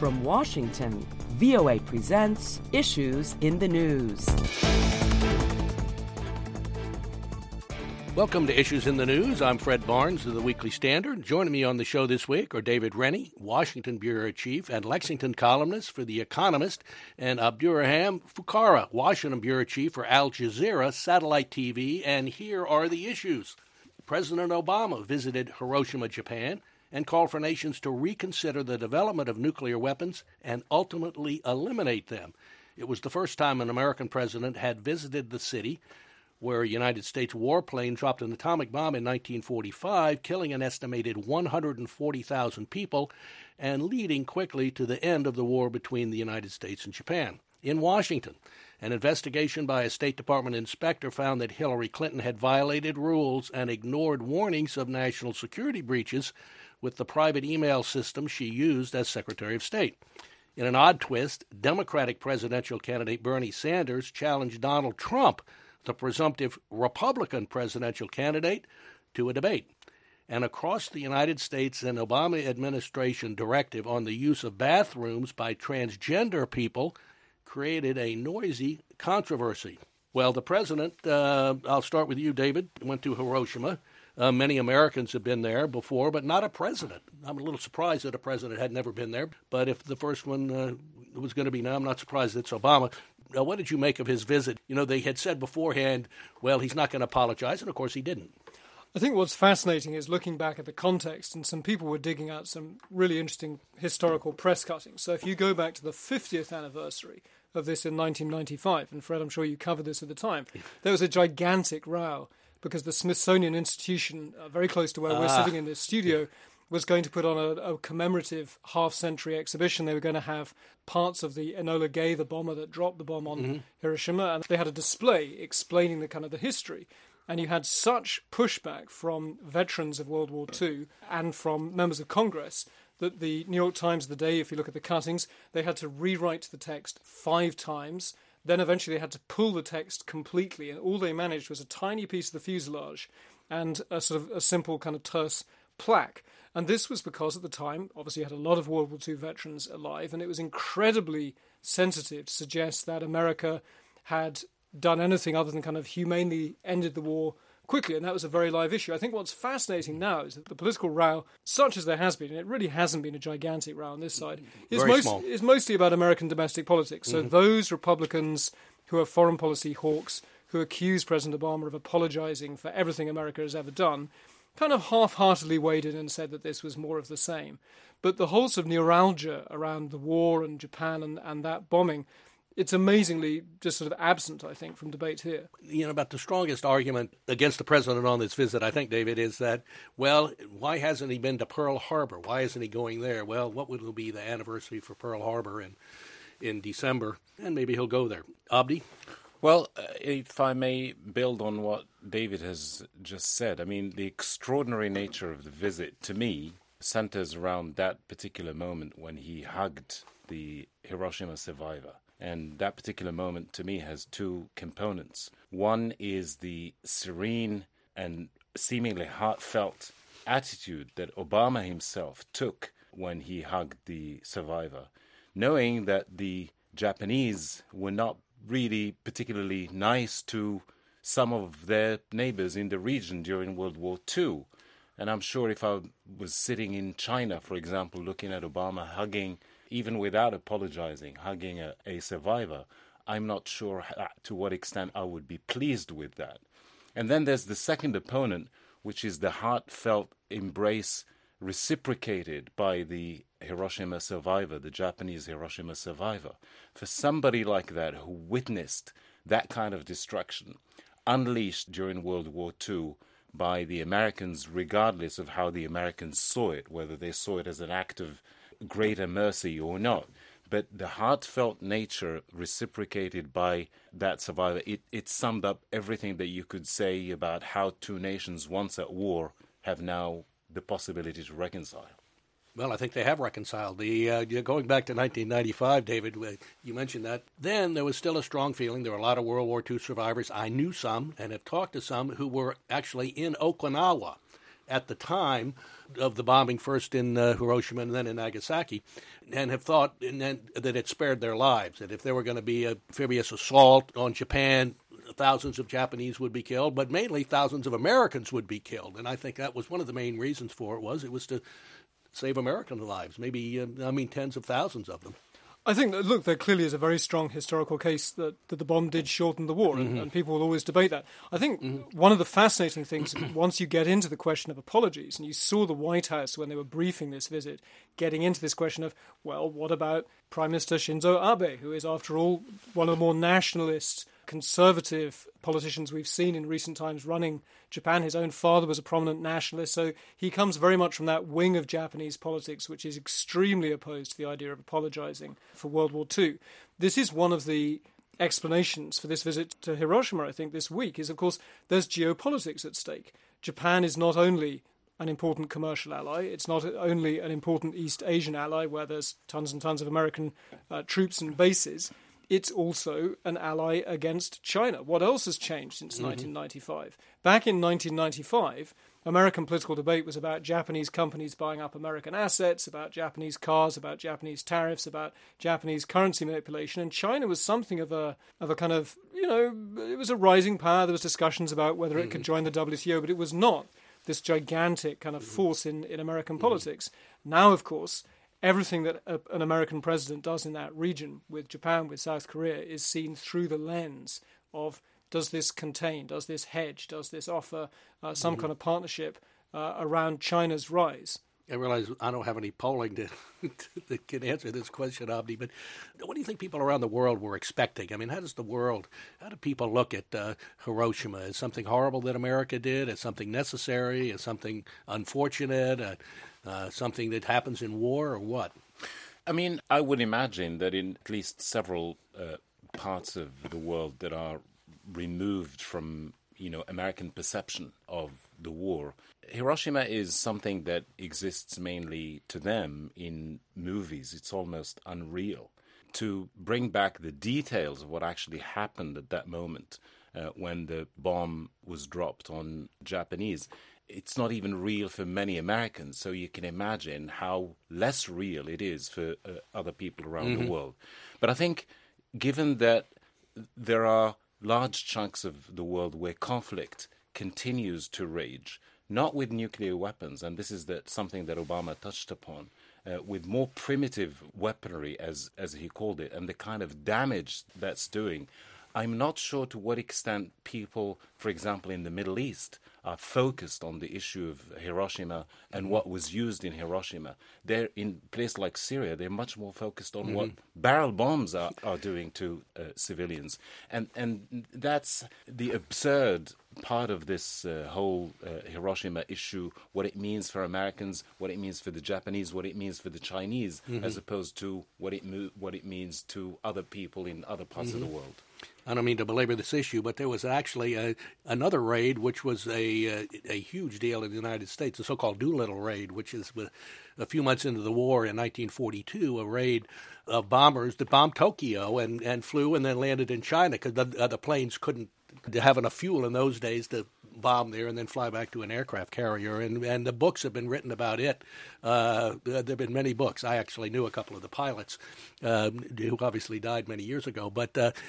From Washington, VOA presents Issues in the News. Welcome to Issues in the News. I'm Fred Barnes of the Weekly Standard. Joining me on the show this week are David Rennie, Washington Bureau Chief and Lexington columnist for The Economist, and Abdurrahman Fukara, Washington Bureau Chief for Al Jazeera Satellite TV. And here are the issues. President Obama visited Hiroshima, Japan, and called for nations to reconsider the development of nuclear weapons and ultimately eliminate them. It was the first time an American president had visited the city, where a United States warplane dropped an atomic bomb in 1945, killing an estimated 140,000 people and leading quickly to the end of the war between the United States and Japan. In Washington, an investigation by a State Department inspector found that Hillary Clinton had violated rules and ignored warnings of national security breaches with the private email system she used as Secretary of State. In an odd twist, Democratic presidential candidate Bernie Sanders challenged Donald Trump, the presumptive Republican presidential candidate, to a debate. And across the United States, an Obama administration directive on the use of bathrooms by transgender people created a noisy controversy. Well, the president, I'll start with you, David, went to Hiroshima. Many Americans have been there before, but not a president. I'm a little surprised that a president had never been there. But if the first one was going to be now, I'm not surprised it's Obama. What did you make of his visit? You know, they had said beforehand, well, he's not going to apologize, and of course he didn't. I think what's fascinating is looking back at the context, and some people were digging out some really interesting historical press cuttings. So if you go back to the 50th anniversary of this in 1995, and Fred, I'm sure you covered this at the time, there was a gigantic row because the Smithsonian Institution, very close to where we're sitting in this studio, was going to put on a commemorative half-century exhibition. They were going to have parts of the Enola Gay, the bomber that dropped the bomb on Hiroshima, and they had a display explaining the history. And you had such pushback from veterans of World War II and from members of Congress that the New York Times the day, if you look at the cuttings, they had to rewrite the text 5 times. Then eventually they had to pull the text completely, and all they managed was a tiny piece of the fuselage and a sort of a simple kind of terse plaque. And this was because at the time, obviously, you had a lot of World War II veterans alive, and it was incredibly sensitive to suggest that America had done anything other than kind of humanely ended the war quickly, and that was a very live issue. I think what's fascinating now is that the political row, such as there has been, and it really hasn't been a gigantic row on this side, is mostly about American domestic politics. So those Republicans who are foreign policy hawks, who accuse President Obama of apologizing for everything America has ever done, kind of half-heartedly weighed in and said that this was more of the same. But the whole sort of neuralgia around the war and Japan and that bombing, it's amazingly just sort of absent, I think, from debate here. You know, about the strongest argument against the president on this visit, I think, David, is that, well, why hasn't he been to Pearl Harbor? Why isn't he going there? Well, what will be the anniversary for Pearl Harbor in December? And maybe he'll go there. Abdi? Well, if I may build on what David has just said, I mean, the extraordinary nature of the visit, to me, centers around that particular moment when he hugged the Hiroshima survivor. And that particular moment, to me, has 2 components. One is the serene and seemingly heartfelt attitude that Obama himself took when he hugged the survivor, knowing that the Japanese were not really particularly nice to some of their neighbors in the region during World War II. And I'm sure if I was sitting in China, for example, looking at Obama hugging, even without apologizing, hugging a survivor, I'm not sure to what extent I would be pleased with that. And then there's the second opponent, which is the heartfelt embrace reciprocated by the Hiroshima survivor, the Japanese Hiroshima survivor. For somebody like that who witnessed that kind of destruction unleashed during World War II by the Americans, regardless of how the Americans saw it, whether they saw it as an act of greater mercy or not, but the heartfelt nature reciprocated by that survivor, it summed up everything that you could say about how 2 nations once at war have now the possibility to reconcile. Well, I think they have reconciled. Going back to 1995, David, you mentioned that. Then there was still a strong feeling. There were a lot of World War II survivors. I knew some and have talked to some who were actually in Okinawa at the time of the bombing, first in Hiroshima and then in Nagasaki, and have thought that it spared their lives, that if there were going to be a amphibious assault on Japan, thousands of Japanese would be killed, but mainly thousands of Americans would be killed. And I think that was one of the main reasons for it was to save American lives, maybe, tens of thousands of them. I think that, look, there clearly is a very strong historical case that the bomb did shorten the war, and people will always debate that. I think one of the fascinating things, once you get into the question of apologies, and you saw the White House when they were briefing this visit, getting into this question of, well, what about Prime Minister Shinzo Abe, who is, after all, one of the more nationalist, conservative politicians we've seen in recent times running Japan. His own father was a prominent nationalist, so he comes very much from that wing of Japanese politics which is extremely opposed to the idea of apologizing for World War II. This is one of the explanations for this visit to Hiroshima, I think, this week, is, of course, there's geopolitics at stake. Japan is not only an important commercial ally, it's not only an important East Asian ally where there's tons and tons of American troops and bases, it's also an ally against China. What else has changed since 1995? Back in 1995, American political debate was about Japanese companies buying up American assets, about Japanese cars, about Japanese tariffs, about Japanese currency manipulation. And China was something of a kind of, it was a rising power. There was discussions about whether it could join the WTO, but it was not this gigantic kind of force in American politics. Now, of course, everything that an American president does in that region with Japan, with South Korea, is seen through the lens of, does this contain, does this hedge, does this offer some kind of partnership around China's rise? I realize I don't have any polling that can answer this question, Abdi, but what do you think people around the world were expecting? I mean, how do people look at Hiroshima? As something horrible that America did? As something necessary? As something unfortunate? Something that happens in war, or what? I mean, I would imagine that in at least several parts of the world that are removed from, American perception of the war, Hiroshima is something that exists mainly to them in movies. It's almost unreal. To bring back the details of what actually happened at that moment when the bomb was dropped on Japanese, it's not even real for many Americans, so you can imagine how less real it is for other people around the world. But I think, given that there are large chunks of the world where conflict continues to rage, not with nuclear weapons, and this is something that Obama touched upon, with more primitive weaponry, as he called it, and the kind of damage that's doing, I'm not sure to what extent people, for example, in the Middle East, are focused on the issue of Hiroshima and what was used in Hiroshima. They're in a place like Syria, they're much more focused on what barrel bombs are doing to civilians. And that's the absurd part of this whole Hiroshima issue, what it means for Americans, what it means for the Japanese, what it means for the Chinese, as opposed to what it means to other people in other parts of the world. I don't mean to belabor this issue, but there was actually another raid, which was a huge deal in the United States, the so-called Doolittle raid, which is a few months into the war in 1942, a raid of bombers that bombed Tokyo and flew and then landed in China because the planes couldn't have enough fuel in those days to bomb there and then fly back to an aircraft carrier. And the books have been written about it. There have been many books. I actually knew a couple of the pilots who obviously died many years ago. But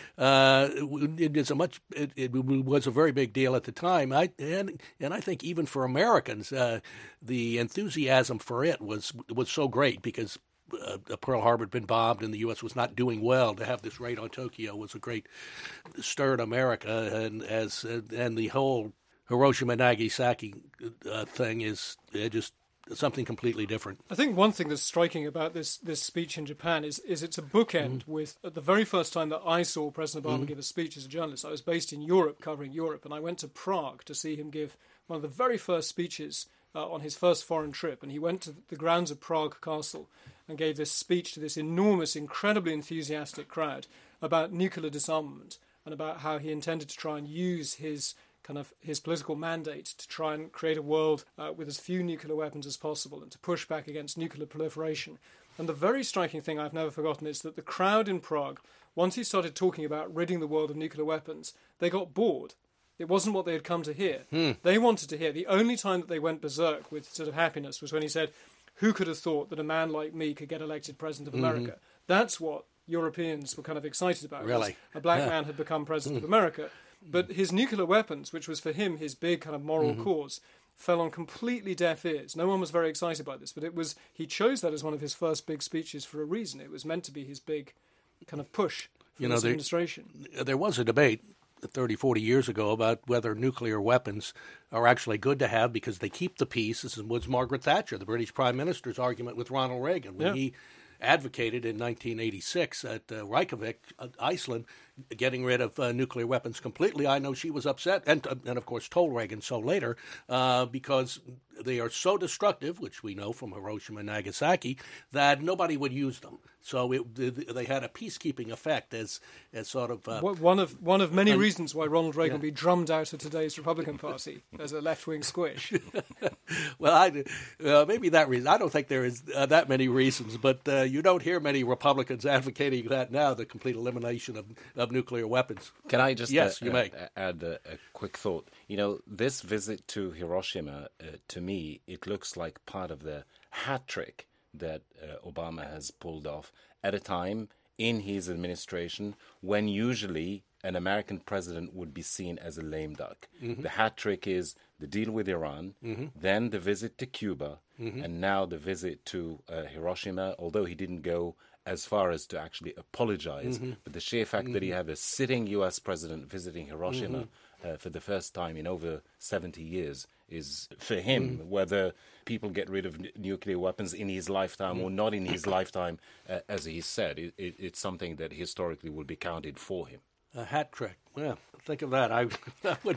it was a very big deal at the time. And I think even for Americans, the enthusiasm for it was so great because Pearl Harbor had been bombed and the U.S. was not doing well. To have this raid on Tokyo was a great stir in America, and the whole Hiroshima Nagasaki thing is just something completely different. I think one thing that's striking about this speech in Japan is it's a bookend with, at the very first time that I saw President Obama give a speech as a journalist, I was based in Europe, covering Europe, and I went to Prague to see him give one of the very first speeches on his first foreign trip, and he went to the grounds of Prague Castle and gave this speech to this enormous, incredibly enthusiastic crowd about nuclear disarmament and about how he intended to try and use his political mandate to try and create a world with as few nuclear weapons as possible and to push back against nuclear proliferation. And the very striking thing I've never forgotten is that the crowd in Prague, once he started talking about ridding the world of nuclear weapons, they got bored. It wasn't what they had come to hear. They wanted to hear. The only time that they went berserk with sort of happiness was when he said, "Who could have thought that a man like me could get elected president of America?" That's what Europeans were kind of excited about. Really? A black man had become president of America. But his nuclear weapons, which was for him his big kind of moral cause, fell on completely deaf ears. No one was very excited by this, but he chose that as one of his first big speeches for a reason. It was meant to be his big kind of push for this administration. There was a debate 30, 40 years ago about whether nuclear weapons are actually good to have because they keep the peace. This was Margaret Thatcher, the British Prime Minister's argument with Ronald Reagan when he advocated in 1986 at Reykjavik, Iceland, getting rid of nuclear weapons completely. I know she was upset, and of course told Reagan so later, because they are so destructive, which we know from Hiroshima and Nagasaki, that nobody would use them. So they had a peacekeeping effect as sort of one of many reasons why Ronald Reagan will be drummed out of today's Republican Party as a left-wing squish. Well, maybe that reason. I don't think there is that many reasons, but you don't hear many Republicans advocating that now, the complete elimination of nuclear weapons. Can I just you may. add a quick thought? This visit to Hiroshima, to me, it looks like part of the hat trick that Obama has pulled off at a time in his administration when usually an American president would be seen as a lame duck. The hat trick is the deal with Iran, then the visit to Cuba, and now the visit to Hiroshima, although he didn't go as far as to actually apologize. But the sheer fact that you have a sitting U.S. president visiting Hiroshima for the first time in over 70 years is, for him, whether people get rid of nuclear weapons in his lifetime or not in his lifetime, as he said, it's something that historically will be counted for him. A hat trick. Well, think of that. I would.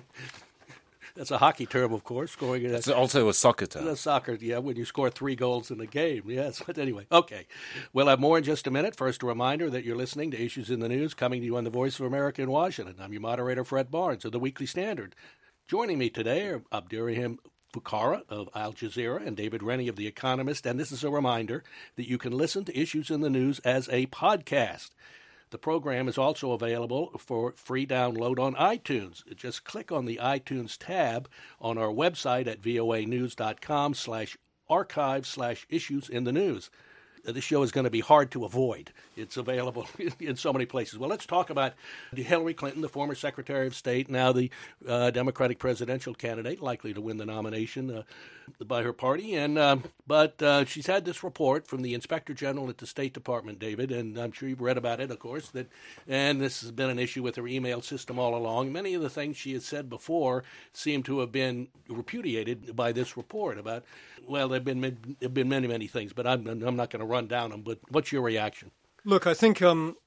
That's a hockey term, of course. Scoring. It's also a soccer term. Soccer, yeah, when you score 3 goals in a game. Yes, but anyway, okay. We'll have more in just a minute. First, a reminder that you're listening to Issues in the News, coming to you on the Voice of America in Washington. I'm your moderator, Fred Barnes, of the Weekly Standard. Joining me today are Abdurrahim Fuqara of Al Jazeera and David Rennie of The Economist. And this is a reminder that you can listen to Issues in the News as a podcast. The program is also available for free download on iTunes. Just click on the iTunes tab on our website at voanews.com/archive/issues in the news. This show is going to be hard to avoid. It's available in so many places. Well, let's talk about Hillary Clinton, the former Secretary of State, now the Democratic presidential candidate, likely to win the nomination by her party. But she's had this report from the Inspector General at the State Department, David, and I'm sure you've read about it, of course, and this has been an issue with her email system all along. Many of the things she has said before seem to have been repudiated by this report about, well, there have been many, many things, but I'm not going to run down them. But what's your reaction? Look, I think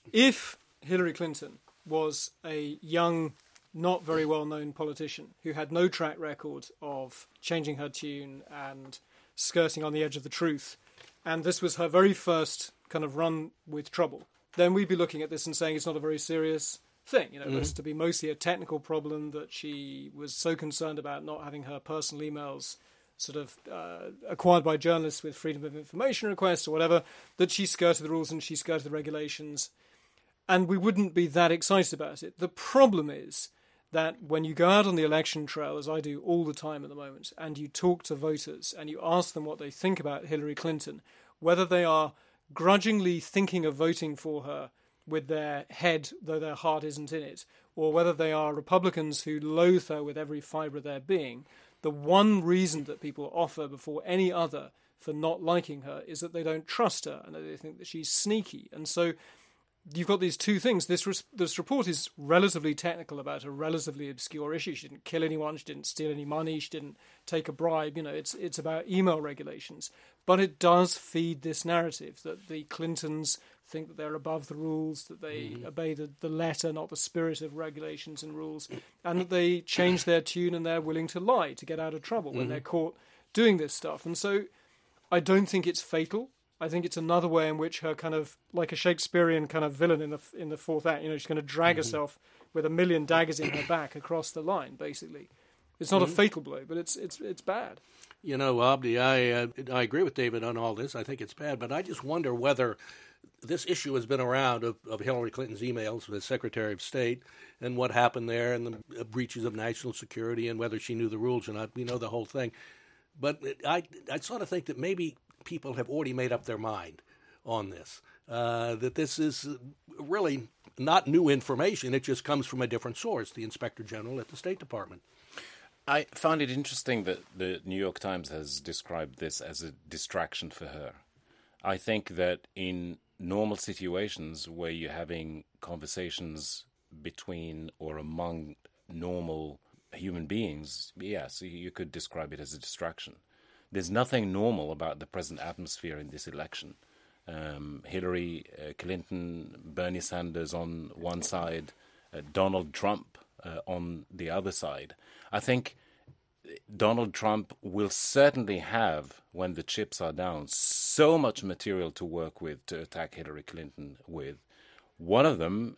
if Hillary Clinton was a young, not very well-known politician who had no track record of changing her tune and skirting on the edge of the truth, and this was her very first kind of run with trouble, then we'd be looking at this and saying it's not a very serious thing. It was to be mostly a technical problem that she was so concerned about not having her personal emails sort of acquired by journalists with freedom of information requests or whatever, that she skirted the rules and she skirted the regulations. And we wouldn't be that excited about it. The problem is that when you go out on the election trail, as I do all the time at the moment, and you talk to voters and you ask them what they think about Hillary Clinton, whether they are grudgingly thinking of voting for her with their head, though their heart isn't in it, or whether they are Republicans who loathe her with every fibre of their being, the one reason that people offer before any other for not liking her is that they don't trust her and that they think that she's sneaky. And so you've got these two things. This report is relatively technical about a relatively obscure issue. She didn't kill anyone. She didn't steal any money. She didn't take a bribe. It's about email regulations. But it does feed this narrative that the Clintons think that they're above the rules, that they obey the letter, not the spirit of regulations and rules, and that they change their tune and they're willing to lie to get out of trouble when they're caught doing this stuff. And so I don't think it's fatal. I think it's another way in which her kind of, like a Shakespearean kind of villain in the fourth act, she's going to drag herself with 1,000,000 daggers in her back across the line, basically. It's not a fatal blow, but it's bad. You know, Abdi, I agree with David on all this. I think it's bad, but I just wonder whether this issue has been around of Hillary Clinton's emails with the Secretary of State and what happened there and the breaches of national security and whether she knew the rules or not. We know the whole thing. But I sort of think that maybe people have already made up their mind on this, that this is really not new information. It just comes from a different source, the Inspector General at the State Department. I found it interesting that the New York Times has described this as a distraction for her. I think that in normal situations where you're having conversations between or among normal human beings, yes, you could describe it as a distraction. There's nothing normal about the present atmosphere in this election. Hillary Clinton, Bernie Sanders on one side, Donald Trump on the other side. I think Donald Trump will certainly have, when the chips are down, so much material to work with to attack Hillary Clinton with. One of them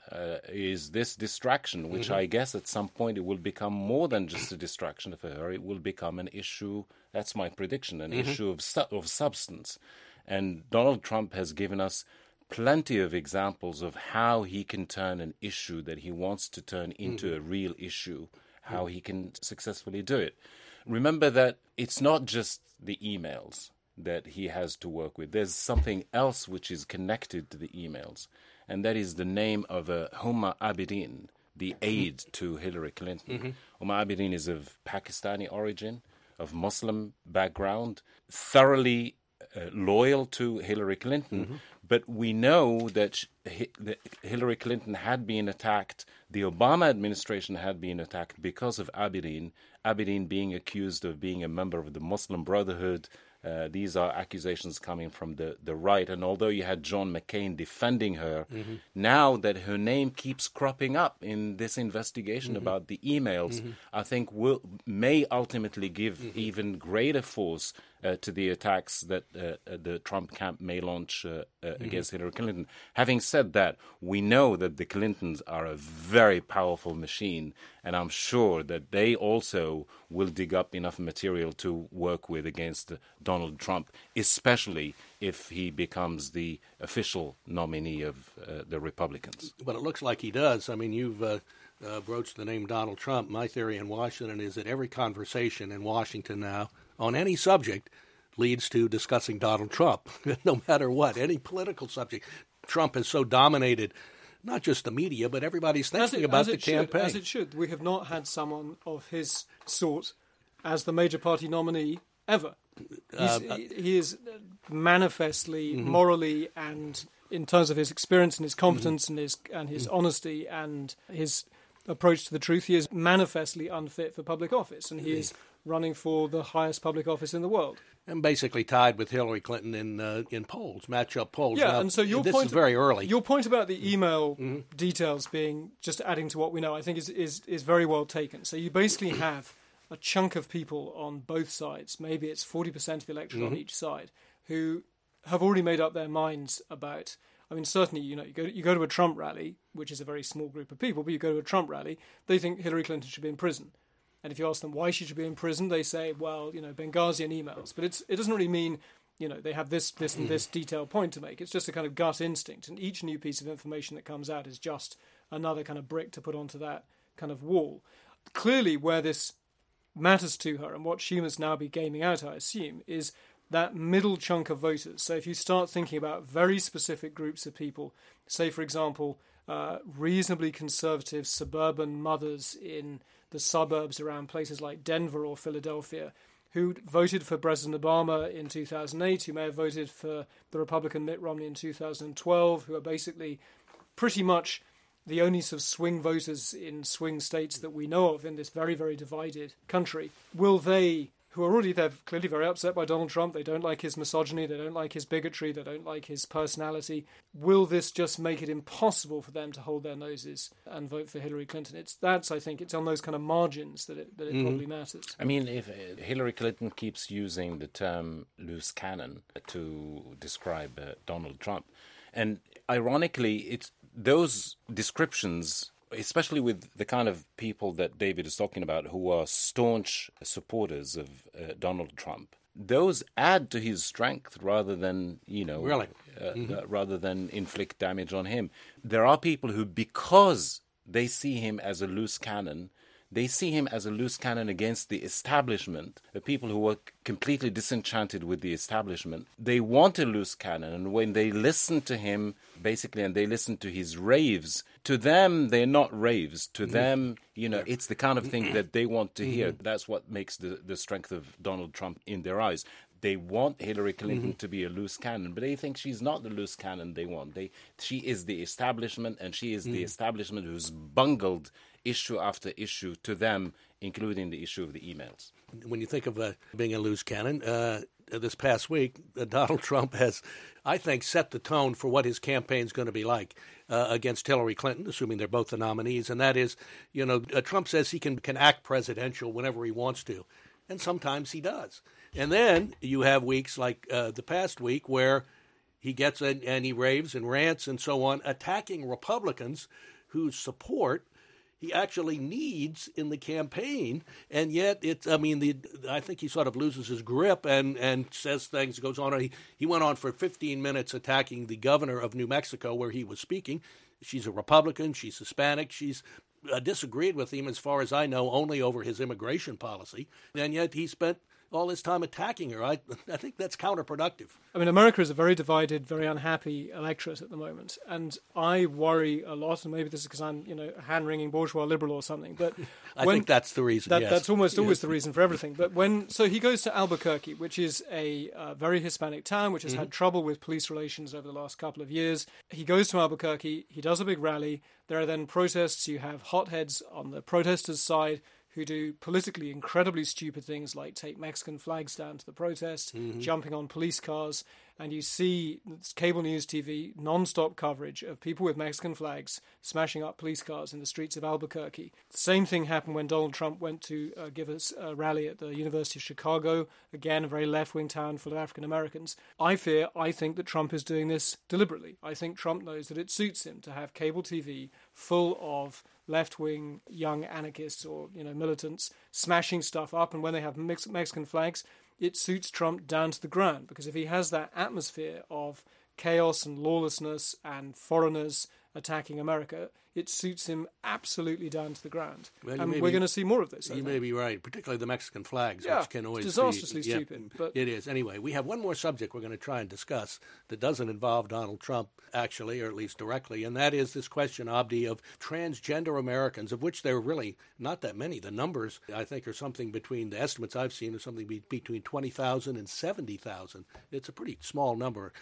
is this distraction, which I guess at some point it will become more than just a distraction for her. It will become an issue, that's my prediction, an issue of substance. And Donald Trump has given us plenty of examples of how he can turn an issue that he wants to turn into a real issue, how he can successfully do it. Remember that it's not just the emails that he has to work with. There's something else which is connected to the emails, and that is the name of Huma Abedin, the aide to Hillary Clinton. Huma Abedin is of Pakistani origin, of Muslim background, thoroughly loyal to Hillary Clinton, but we know that Hillary Clinton had been attacked, the Obama administration had been attacked because of Abedin being accused of being a member of the Muslim Brotherhood. These are accusations coming from the right. And although you had John McCain defending her, now that her name keeps cropping up in this investigation about the emails, I think may ultimately give even greater force to the attacks that the Trump camp may launch against Hillary Clinton. Having said that, we know that the Clintons are a very powerful machine, and I'm sure that they also will dig up enough material to work with against Donald Trump, especially if he becomes the official nominee of the Republicans. But it looks like he does. I mean, you've broached the name Donald Trump. My theory in Washington is that every conversation in Washington now on any subject leads to discussing Donald Trump, no matter what, any political subject. Trump has so dominated not just the media, but everybody's thinking about the campaign. As it should. We have not had someone of his sort as the major party nominee ever. He is manifestly, morally, and in terms of his experience and his competence and his honesty and his approach to the truth, he is manifestly unfit for public office, and he is running for the highest public office in the world. And basically tied with Hillary Clinton in polls, match-up polls. Yeah, now, and so this is very early. Your point about the email details being just adding to what we know, I think is very well taken. So you basically have a chunk of people on both sides, maybe it's 40% of the electorate on each side, who have already made up their minds about. I mean, certainly, you go to a Trump rally, which is a very small group of people, but you go to a Trump rally, they think Hillary Clinton should be in prison. And if you ask them why she should be in prison, they say, well, Benghazi emails. But it doesn't really mean, they have this and this detailed point to make. It's just a kind of gut instinct. And each new piece of information that comes out is just another kind of brick to put onto that kind of wall. Clearly, where this matters to her and what she must now be gaming out, I assume, is that middle chunk of voters. So if you start thinking about very specific groups of people, say, for example, reasonably conservative suburban mothers in the suburbs around places like Denver or Philadelphia, who voted for President Obama in 2008, who may have voted for the Republican Mitt Romney in 2012, who are basically pretty much the only sort of swing voters in swing states that we know of in this very, very divided country, will they, who are already, they're clearly very upset by Donald Trump, they don't like his misogyny, they don't like his bigotry, they don't like his personality, will this just make it impossible for them to hold their noses and vote for Hillary Clinton? I think it's on those kind of margins that it probably matters. I mean, if Hillary Clinton keeps using the term loose cannon to describe Donald Trump, and ironically, it's those descriptions especially with the kind of people that David is talking about who are staunch supporters of Donald Trump, those add to his strength rather than, really? Rather than inflict damage on him. There are people who, because they see him as a loose cannon, they see him as a loose cannon against the establishment, the people who are completely disenchanted with the establishment. They want a loose cannon, and when they listen to him, basically, and they listen to his raves, to them, they're not raves. To them, it's the kind of thing that they want to hear. That's what makes the strength of Donald Trump in their eyes. They want Hillary Clinton to be a loose cannon, but they think she's not the loose cannon they want. She is the establishment, and she is the establishment who's bungled issue after issue to them, including the issue of the emails. When you think of being a loose cannon, this past week, Donald Trump has, I think, set the tone for what his campaign's going to be like against Hillary Clinton, assuming they're both the nominees. And that is, Trump says he can act presidential whenever he wants to. And sometimes he does. And then you have weeks like the past week where he gets in and he raves and rants and so on, attacking Republicans whose support he actually needs in the campaign. And yet I think he sort of loses his grip and says things, goes on. He went on for 15 minutes attacking the governor of New Mexico where he was speaking. She's a Republican. She's Hispanic. She's disagreed with him, as far as I know, only over his immigration policy. And yet he spent all his time attacking her. I think that's counterproductive. I mean, America is a very divided, very unhappy electorate at the moment. And I worry a lot, and maybe this is because I'm, a hand-wringing bourgeois liberal or something. But I think that's the reason, yes. That's almost always the reason for everything. But so he goes to Albuquerque, which is a very Hispanic town, which has had trouble with police relations over the last couple of years. He goes to Albuquerque. He does a big rally. There are then protests. You have hotheads on the protesters' side who do politically incredibly stupid things like take Mexican flags down to the protest, jumping on police cars, and you see cable news TV non-stop coverage of people with Mexican flags smashing up police cars in the streets of Albuquerque. The same thing happened when Donald Trump went to give us a rally at the University of Chicago, again, a very left-wing town full of African Americans. I think that Trump is doing this deliberately. I think Trump knows that it suits him to have cable TV full of left-wing young anarchists or militants smashing stuff up, and when they have Mexican flags, it suits Trump down to the ground, because if he has that atmosphere of chaos and lawlessness and foreigners attacking America, it suits him absolutely down to the ground. Well, and we're going to see more of this. You may be right, particularly the Mexican flags, which can always it's disastrously stupid. But it is. Anyway, we have one more subject we're going to try and discuss that doesn't involve Donald Trump, actually, or at least directly, and that is this question, Abdi, of transgender Americans, of which there are really not that many. The numbers, I think, are something between, the estimates I've seen, are something between 20,000 and 70,000. It's a pretty small number.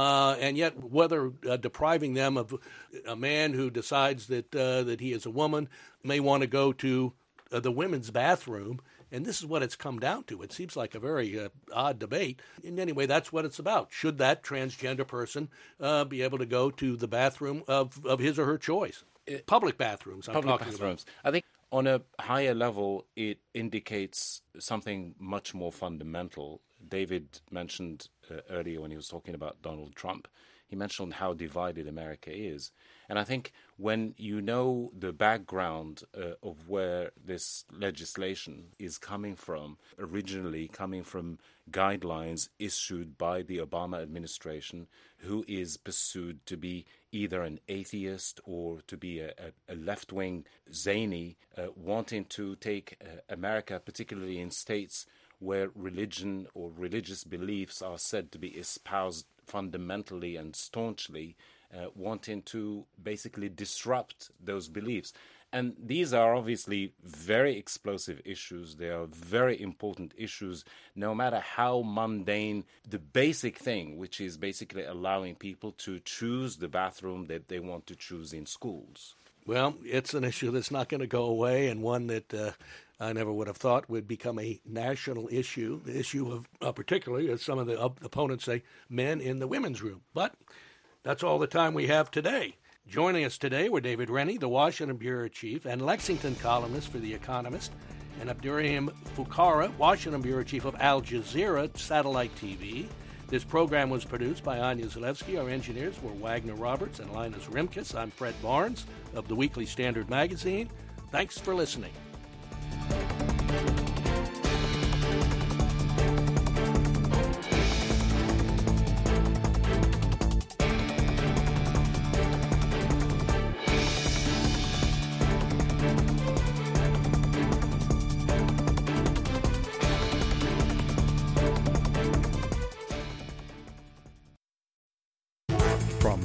And yet, whether depriving them of a man who decides that he is a woman may want to go to the women's bathroom, and this is what it's come down to. It seems like a very odd debate. And anyway, that's what it's about. Should that transgender person be able to go to the bathroom of his or her choice? Public bathrooms, I'm talking about. I think on a higher level, it indicates something much more fundamental. David mentioned earlier when he was talking about Donald Trump, he mentioned how divided America is. And I think when you know the background of where this legislation is coming from, originally coming from guidelines issued by the Obama administration, who is pursued to be either an atheist or to be a left-wing zany, wanting to take America, particularly in states where religion or religious beliefs are said to be espoused fundamentally and staunchly, wanting to basically disrupt those beliefs. And these are obviously very explosive issues. They are very important issues, no matter how mundane the basic thing, which is basically allowing people to choose the bathroom that they want to choose in schools. Well, it's an issue that's not going to go away, and one that I never would have thought would become a national issue, the issue of particularly, as some of the opponents say, men in the women's room. But that's all the time we have today. Joining us today were David Rennie, the Washington Bureau Chief and Lexington columnist for The Economist, and Abdurrahim Fuqara, Washington Bureau Chief of Al Jazeera Satellite TV. This program was produced by Anya Zalewski. Our engineers were Wagner Roberts and Linus Rimkus. I'm Fred Barnes of the Weekly Standard Magazine. Thanks for listening.